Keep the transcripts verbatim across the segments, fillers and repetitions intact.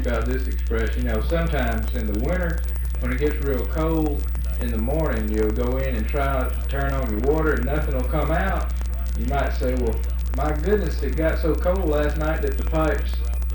you about this expression. You know, sometimes in the winter, when it gets real cold, in the morning you'll go in and try to turn on your water and nothing will come out. You might say, well, my goodness, it got so cold last night that the pipes...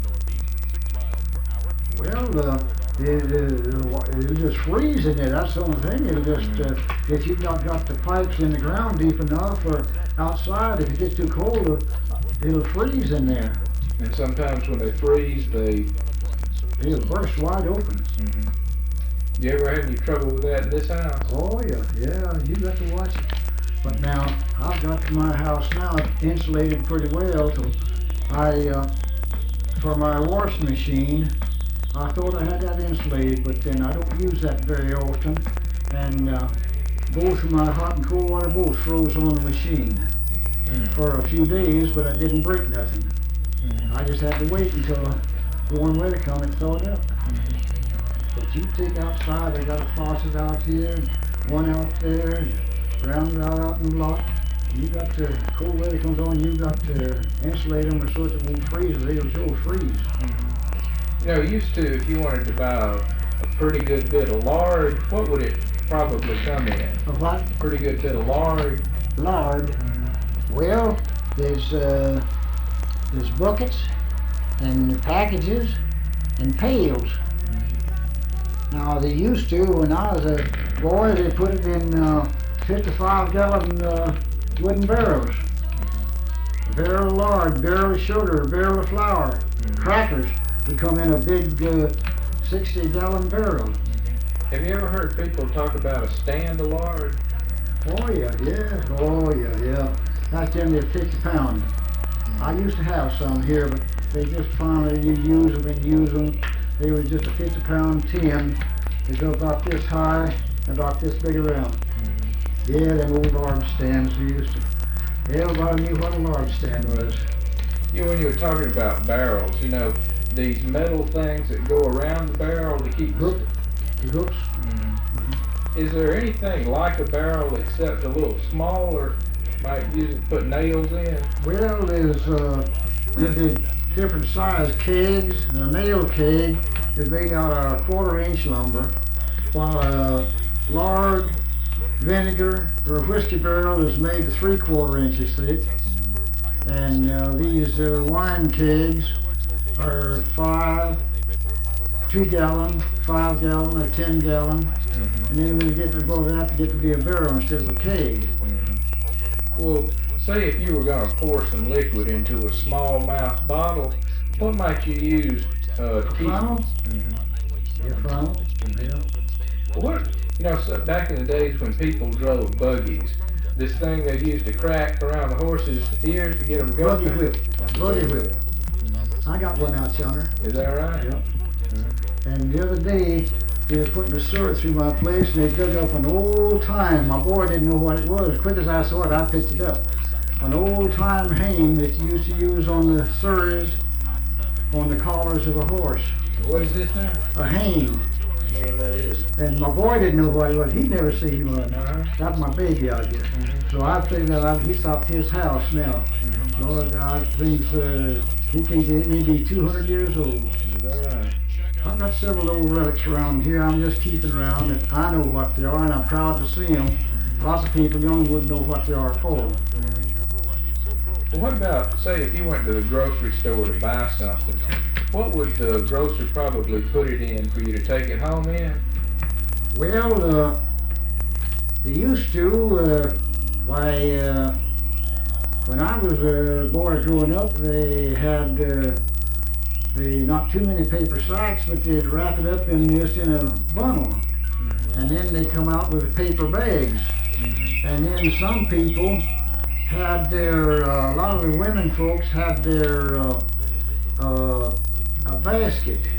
Well, uh, it, it, it'll just freeze in there. That's the only thing. It'll just, uh, if you've not got the pipes in the ground deep enough or outside, if it gets too cold, uh, it'll freeze in there. And sometimes when they freeze, they... It'll burst wide open. Mm-hmm. You ever had any trouble with that in this house? Oh, yeah, yeah, you got to watch it. But now, I've got to my house now insulated pretty well. So I, uh, for my washing machine, I thought I had that insulated, but then I don't use that very often. And uh, both of my hot and cold water both froze on the machine mm. for a few days, but I didn't break nothing. Mm. I just had to wait until the warm weather come and thaw it up. Mm. But you take outside, I got a faucet out here, and one out there, and ground out out in the lot. You got to, cold weather comes on, you got to insulate them so that it won't freeze, or they'll sure freeze. Mm-hmm. You know, used to, if you wanted to buy a, a pretty good bit of lard, what would it probably come in? A what? Pretty good bit of lard. Lard? Mm-hmm. Well, there's, uh, there's buckets, and packages, and pails. Mm-hmm. Now, they used to, when I was a boy, they put it in uh, fifty-five gallon uh, wooden barrels. Mm-hmm. A barrel of lard, barrel of sugar, a barrel of flour, mm-hmm. crackers. Would come in a big uh, sixty gallon barrel. Have you ever heard people talk about a stand of lard? Oh yeah, yeah, oh yeah, yeah. That's generally a fifty pound. Mm-hmm. I used to have some here, but they just finally you use them and use them. They were just a fifty pound tin. They go about this high and about this big around. Mm-hmm. Yeah, them old lard stands we used to. Everybody knew what a lard stand was. You know, when you were talking about barrels, you know, these metal things that go around the barrel to keep... Hook. Hooks. Mm-hmm. Is there anything like a barrel except a little smaller, might use it to put nails in? Well, there's, uh, there's different size kegs. And a nail keg is made out of quarter inch lumber, while a lard, vinegar, or whiskey barrel is made three quarter inches thick. And uh, these uh, wine kegs are five, two gallon, five gallon, or ten gallon, mm-hmm. and then when you get above that, to get to be a barrel instead of a keg. Mm-hmm. Well, say if you were going to pour some liquid into a small mouth bottle, what might you use uh, to keep? Funnel? Mm-hmm. Yeah, funnel. Mm-hmm. Yeah. What? You know, so back in the days when people drove buggies, this thing they used to crack around the horses' ears to get them going. Buggy whip. Buggy whip. I got one out yonder. Is that right? Yep. Mm-hmm. And the other day, they were putting a sewer through my place, and they dug up an old time. My boy didn't know what it was. As quick as I saw it, I picked it up. An old time hang that you used to use on the surs, on the collars of a horse. What is this now? A hang. What that is? And my boy didn't know what it was. He'd never seen one. Uh-huh. That's my baby out here. Mm-hmm. So I figured out he's off his house now. Mm-hmm. Lord, I think uh, he can get maybe two hundred years old. Is that right? I've got several old relics around here. I'm just keeping around, and I know what they are, and I'm proud to see them. Mm-hmm. Lots of people young wouldn't know what they are for. Mm-hmm. Well, what about, say, if you went to the grocery store to buy something, what would the grocer probably put it in for you to take it home in? Well, uh, they used to, uh, why, uh, when I was a boy growing up, they had, uh, they, not too many paper sacks, but they'd wrap it up in just in a bundle. Mm-hmm. And then they come out with paper bags. Mm-hmm. And then some people had their, uh, a lot of the women folks had their, uh, uh, a basket